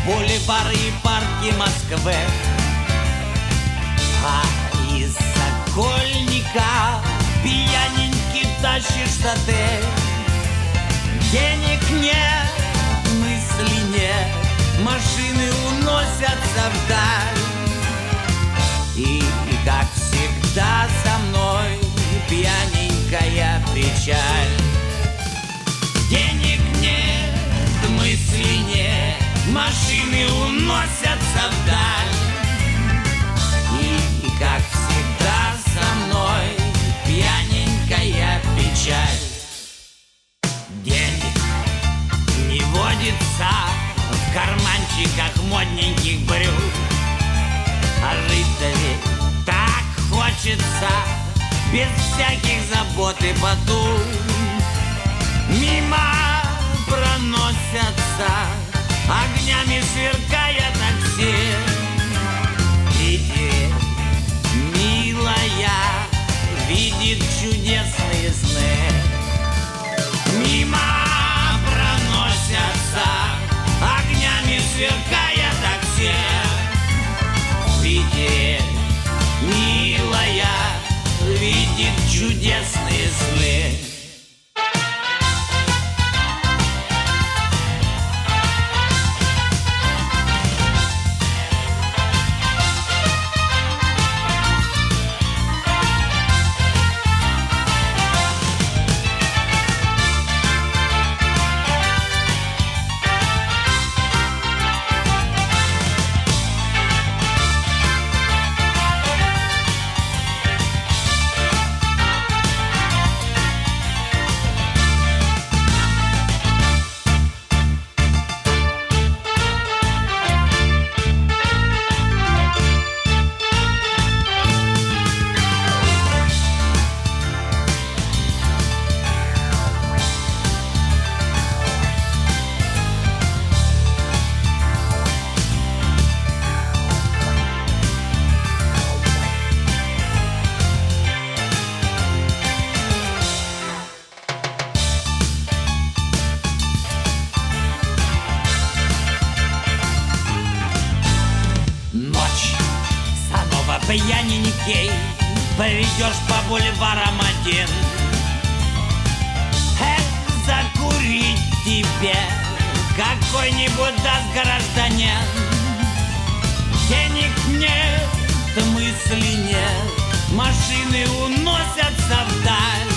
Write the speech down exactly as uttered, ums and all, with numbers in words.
бульвары и парки Москвы, а из Сокольника пьяненький тащишься ты. Денег нет, мысли нет, машины уносятся вдаль. И, как всегда, со мной пьяненькая печаль. Денег нет, мысли нет, машины уносятся вдаль. И, как всегда, со мной пьяненькая печаль. Денег не водится в карманчиках модненьких брюк, а жить-то ведь так хочется, без всяких забот и потуг. Мимо проносятся, огнями сверкая такси. Иди, милая, видит чудесные сны. Мимо проносятся, огнями сверкая такси. Видит, милая, видит чудесные сны. Пьяненький поведешь по бульварам один. Эх, закурить тебе какой-нибудь даст гражданин. Денег нет, мысли нет, машины уносятся вдаль.